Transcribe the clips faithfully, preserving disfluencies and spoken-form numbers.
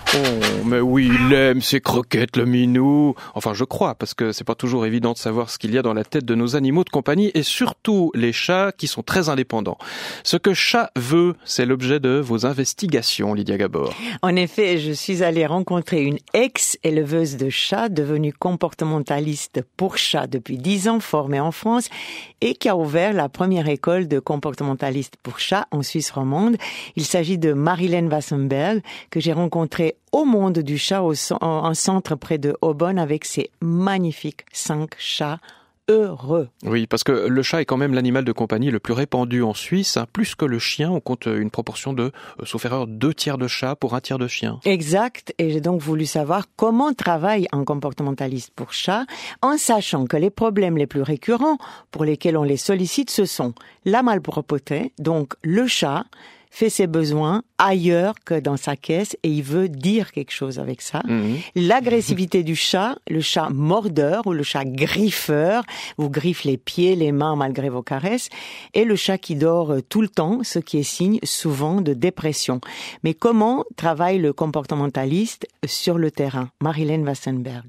Oh, mais oui, il aime ses croquettes, le minou. Enfin, je crois, parce que c'est pas toujours évident de savoir ce qu'il y a dans la tête de nos animaux de compagnie, et surtout les chats qui sont très indépendants. Ce que chat veut, c'est l'objet de vos investigations, Lydia Gabor. En effet, je suis allée rencontrer une ex-éleveuse de chats devenue comportementaliste pour chats depuis dix ans, formée en France, et qui a ouvert la première école de comportementaliste pour chats en Suisse romande. Il s'agit de Marilène Wassenberg, que j'ai rencontrée au Monde du chat, au, en centre près de Aubonne, avec ses magnifiques cinq chats heureux. Oui, parce que le chat est quand même l'animal de compagnie le plus répandu en Suisse. Hein, plus que le chien, on compte une proportion de, euh, sauf erreur, deux tiers de chats pour un tiers de chiens. Exact, et j'ai donc voulu savoir comment travaille un comportementaliste pour chat, en sachant que les problèmes les plus récurrents pour lesquels on les sollicite, ce sont la malpropreté, donc le chat fait ses besoins ailleurs que dans sa caisse et il veut dire quelque chose avec ça. Mmh. L'agressivité du chat, le chat mordeur ou le chat griffeur, vous griffe les pieds, les mains malgré vos caresses, et le chat qui dort tout le temps, ce qui est signe souvent de dépression. Mais comment travaille le comportementaliste sur le terrain? Marilène Wassenberg.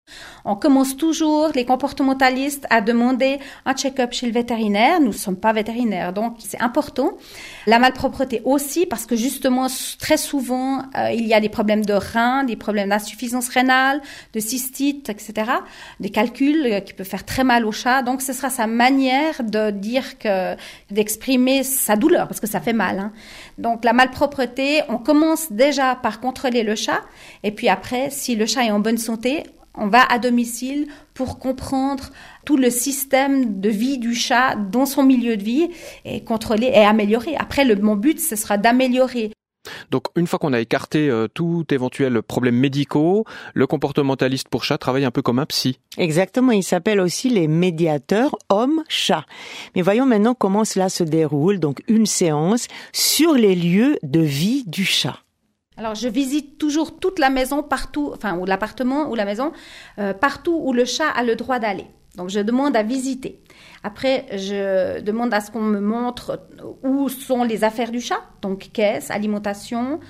On commence toujours, les comportementalistes, à demander un check-up chez le vétérinaire. Nous ne sommes pas vétérinaires, donc c'est important. La malpropreté aussi, parce que justement, très souvent, euh, il y a des problèmes de reins, des problèmes d'insuffisance rénale, de cystite, et cetera. Des calculs euh, qui peuvent faire très mal au chat. Donc, ce sera sa manière de dire que, d'exprimer sa douleur, parce que ça fait mal. Hein. Donc, la malpropreté, on commence déjà par contrôler le chat. Et puis après, si le chat est en bonne santé, on va à domicile pour comprendre tout le système de vie du chat dans son milieu de vie et contrôler et améliorer. Après, le, mon but, ce sera d'améliorer. Donc, une fois qu'on a écarté euh, tout éventuel problème médicaux, le comportementaliste pour chat travaille un peu comme un psy. Exactement, il s'appelle aussi les médiateurs hommes-chats. Mais voyons maintenant comment cela se déroule. Donc, une séance sur les lieux de vie du chat. Alors, je visite toujours toute la maison, partout, enfin, ou l'appartement ou la maison, euh, partout où le chat a le droit d'aller. Donc, je demande à visiter. Après, je demande à ce qu'on me montre où sont les affaires du chat, donc caisse, alimentation,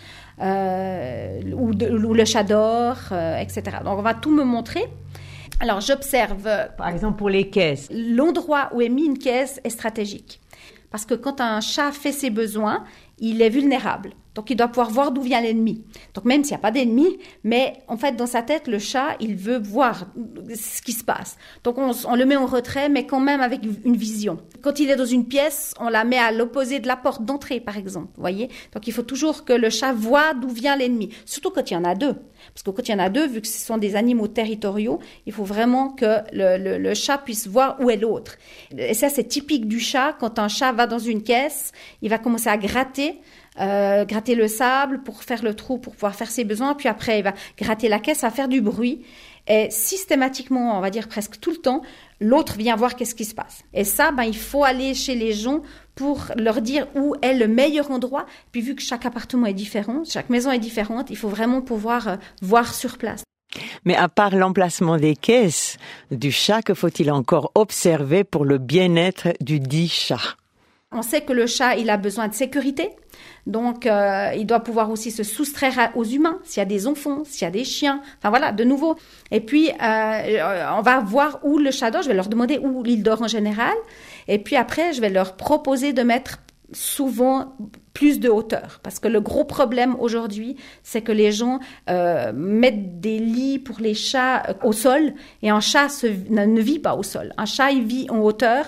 euh, où, de, où le chat dort, euh, et cetera. Donc, on va tout me montrer. Alors, j'observe. Par exemple, pour les caisses. L'endroit où est mis une caisse est stratégique. Parce que quand un chat fait ses besoins, il est vulnérable. Donc, il doit pouvoir voir d'où vient l'ennemi. Donc, même s'il n'y a pas d'ennemi, mais en fait, dans sa tête, le chat, il veut voir ce qui se passe. Donc, on, on le met en retrait, mais quand même avec une vision. Quand il est dans une pièce, on la met à l'opposé de la porte d'entrée, par exemple. Vous voyez? Donc, il faut toujours que le chat voit d'où vient l'ennemi. Surtout quand il y en a deux. Parce que quand il y en a deux, vu que ce sont des animaux territoriaux, il faut vraiment que le, le, le chat puisse voir où est l'autre. Et ça, c'est typique du chat. Quand un chat va dans une caisse, il va commencer à gratter. Euh, gratter le sable pour faire le trou, pour pouvoir faire ses besoins, puis après il va gratter la caisse, ça va faire du bruit, et systématiquement, on va dire presque tout le temps, l'autre vient voir qu'est-ce qui se passe. Et ça, ben, il faut aller chez les gens pour leur dire où est le meilleur endroit, puis vu que chaque appartement est différent, chaque maison est différente, il faut vraiment pouvoir euh, voir sur place. Mais à part l'emplacement des caisses du chat, que faut-il encore observer pour le bien-être du dit chat? On sait que le chat, il a besoin de sécurité. Donc, euh, il doit pouvoir aussi se soustraire à, aux humains, s'il y a des enfants, s'il y a des chiens. Enfin, voilà, de nouveau. Et puis, euh, on va voir où le chat dort. Je vais leur demander où il dort en général. Et puis après, je vais leur proposer de mettre souvent plus de hauteur. Parce que le gros problème aujourd'hui, c'est que les gens euh, mettent des lits pour les chats euh, au sol. Et un chat se, ne, ne vit pas au sol. Un chat, il vit en hauteur.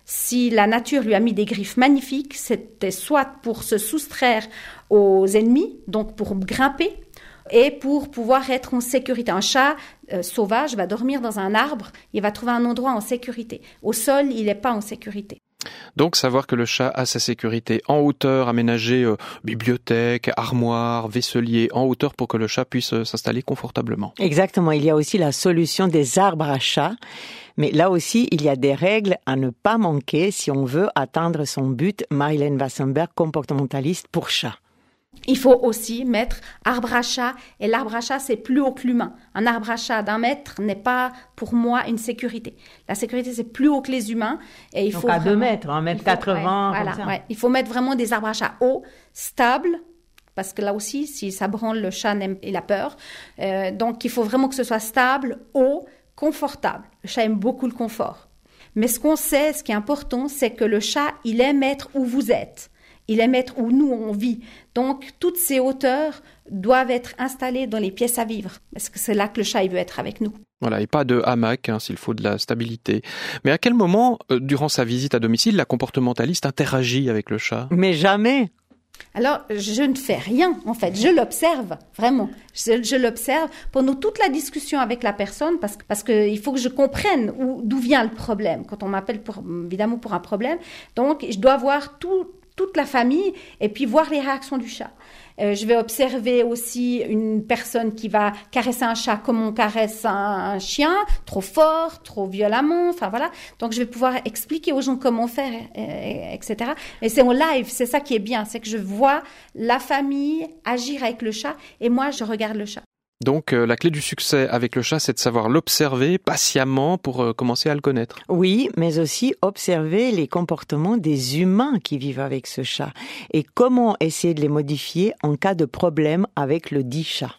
Si la nature lui a mis des griffes magnifiques, c'était soit pour se soustraire aux ennemis, donc pour grimper, et pour pouvoir être en sécurité. Un chat euh, sauvage va dormir dans un arbre, il va trouver un endroit en sécurité. Au sol, il n'est pas en sécurité. Donc, savoir que le chat a sa sécurité en hauteur, aménager euh, bibliothèque, armoire, vaisselier en hauteur pour que le chat puisse euh, s'installer confortablement. Exactement. Il y a aussi la solution des arbres à chat. Mais là aussi, il y a des règles à ne pas manquer si on veut atteindre son but. Marilène Wassenberg, comportementaliste pour chat. Il faut aussi mettre arbre à chat, et l'arbre à chat, c'est plus haut que l'humain. Un arbre à chat d'un mètre n'est pas, pour moi, une sécurité. La sécurité, c'est plus haut que les humains. Et il Donc faut à vraiment, deux mètres, un mètre quatre-vingts. Ouais, voilà, ouais. Il faut mettre vraiment des arbres à chat hauts, stables, parce que là aussi, si ça branle, le chat n'aime, il a peur. Euh, donc, il faut vraiment que ce soit stable, haut, confortable. Le chat aime beaucoup le confort. Mais ce qu'on sait, ce qui est important, c'est que le chat, il aime être où vous êtes. Il aime être où nous, on vit. Donc, toutes ces hauteurs doivent être installées dans les pièces à vivre. Parce que c'est là que le chat, il veut être avec nous. Voilà, et pas de hamac, hein, s'il faut de la stabilité. Mais à quel moment, euh, durant sa visite à domicile, la comportementaliste interagit avec le chat ? Mais jamais. Alors, je ne fais rien, en fait. Je l'observe, vraiment. Je, je l'observe pendant toute la discussion avec la personne parce que, parce que il faut que je comprenne où, d'où vient le problème. Quand on m'appelle, pour, évidemment, pour un problème. Donc, je dois voir tout, toute la famille et puis voir les réactions du chat. Euh, je vais observer aussi une personne qui va caresser un chat comme on caresse un, un chien, trop fort, trop violemment, enfin voilà. Donc, je vais pouvoir expliquer aux gens comment faire, et, et cetera. Et c'est en live, c'est ça qui est bien, c'est que je vois la famille agir avec le chat et moi, je regarde le chat. Donc, euh, la clé du succès avec le chat, c'est de savoir l'observer patiemment pour euh, commencer à le connaître. Oui, mais aussi observer les comportements des humains qui vivent avec ce chat et comment essayer de les modifier en cas de problème avec le dit chat.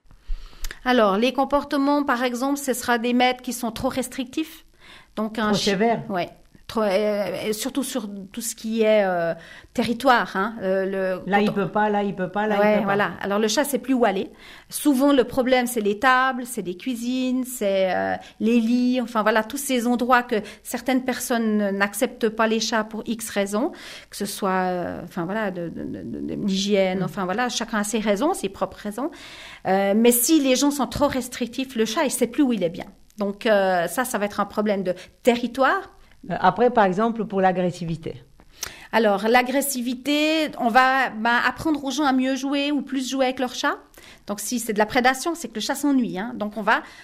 Alors, les comportements, par exemple, ce sera des maîtres qui sont trop restrictifs. Donc un trop sévère. Ouais. Trop, euh, surtout sur tout ce qui est euh, territoire. Hein, euh, le, là, il on... peut pas, là, il peut pas, là, ouais, il peut voilà. pas. Alors, le chat, c'est plus où aller. Souvent, le problème, c'est les tables, c'est les cuisines, c'est euh, les lits. Enfin, voilà, tous ces endroits que certaines personnes n'acceptent pas les chats pour X raisons, que ce soit, euh, enfin, voilà, de, de, de, de, de l'hygiène. Mmh. Enfin, voilà, chacun a ses raisons, ses propres raisons. Euh, mais si les gens sont trop restrictifs, le chat, il sait plus où il est bien. Donc, euh, ça, ça va être un problème de territoire. Après, par exemple, pour l'agressivité. Alors, l'agressivité, on va bah, apprendre aux gens à mieux jouer ou plus jouer avec leur chat. Donc, si c'est de la prédation, c'est que le chat s'ennuie. Hein. Donc, on va,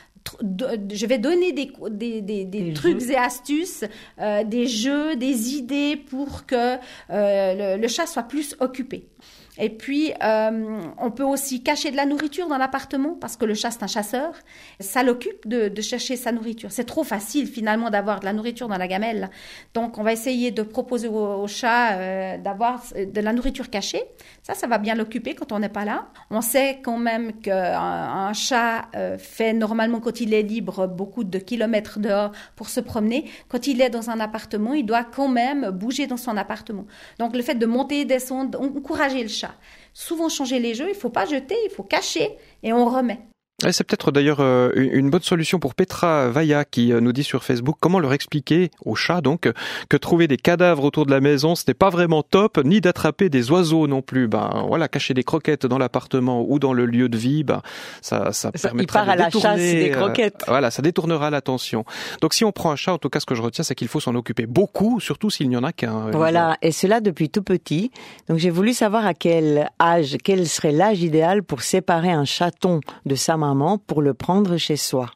je vais donner des, des, des, des, des trucs jeux. et astuces, euh, des jeux, des idées pour que euh, le, le chat soit plus occupé. Et puis, euh, on peut aussi cacher de la nourriture dans l'appartement parce que le chat, c'est un chasseur. Ça l'occupe de, de chercher sa nourriture. C'est trop facile, finalement, d'avoir de la nourriture dans la gamelle. Donc, on va essayer de proposer au, au chat euh, d'avoir de la nourriture cachée. Ça, ça va bien l'occuper quand on n'est pas là. On sait quand même qu'un un chat euh, fait normalement, quand il est libre, beaucoup de kilomètres dehors pour se promener. Quand il est dans un appartement, il doit quand même bouger dans son appartement. Donc, le fait de monter et descendre, encourager le chat. Souvent changer les jeux, il ne faut pas jeter, il faut cacher et on remet. Et c'est peut-être d'ailleurs euh, une bonne solution pour Petra Vaya qui euh, nous dit sur Facebook comment leur expliquer aux chats donc que trouver des cadavres autour de la maison ce n'est pas vraiment top, ni d'attraper des oiseaux non plus. Ben voilà, cacher des croquettes dans l'appartement ou dans le lieu de vie, ben ça ça, ça permettra il part de à détourner, la chasse des croquettes. Euh, voilà, ça détournera l'attention. Donc si on prend un chat, en tout cas ce que je retiens c'est qu'il faut s'en occuper beaucoup, surtout s'il n'y en a qu'un. Voilà, et cela depuis tout petit. Donc j'ai voulu savoir à quel âge, quel serait l'âge idéal pour séparer un chaton de sa maman pour le prendre chez soi.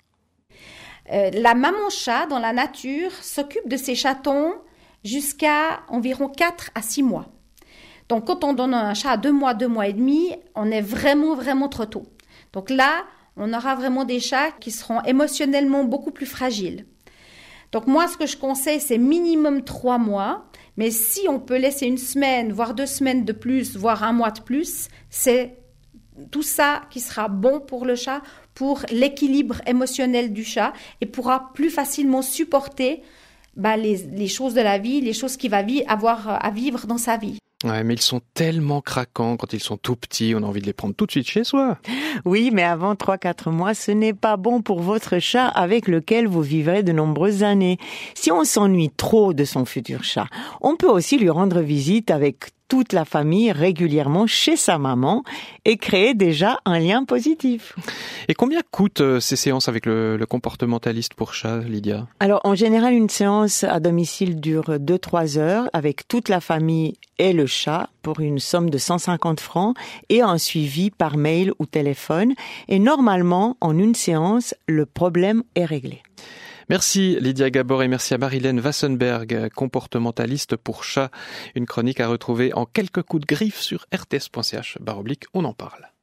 Euh, la maman chat dans la nature s'occupe de ses chatons jusqu'à environ quatre à six mois. Donc quand on donne un chat à deux mois, deux mois et demi, on est vraiment, vraiment trop tôt. Donc là, on aura vraiment des chats qui seront émotionnellement beaucoup plus fragiles. Donc moi, ce que je conseille, c'est minimum trois mois. Mais si on peut laisser une semaine, voire deux semaines de plus, voire un mois de plus, c'est tout ça qui sera bon pour le chat, pour l'équilibre émotionnel du chat et pourra plus facilement supporter bah, les, les choses de la vie, les choses qu'il va vi- avoir à vivre dans sa vie. Ouais, mais ils sont tellement craquants quand ils sont tout petits, on a envie de les prendre tout de suite chez soi. Oui, mais avant trois à quatre mois, ce n'est pas bon pour votre chat avec lequel vous vivrez de nombreuses années. Si on s'ennuie trop de son futur chat, on peut aussi lui rendre visite avec toute la famille régulièrement chez sa maman et créer déjà un lien positif. Et combien coûtent euh, ces séances avec le, le comportementaliste pour chat, Lydia ? Alors, en général, une séance à domicile dure deux à trois heures avec toute la famille et le chat pour une somme de cent cinquante francs et un suivi par mail ou téléphone. Et normalement, en une séance, le problème est réglé. Merci Lydia Gabor et merci à Marilène Wassenberg, comportementaliste pour chat. Une chronique à retrouver en quelques coups de griffe sur r t s point c h barre oblique, on en parle.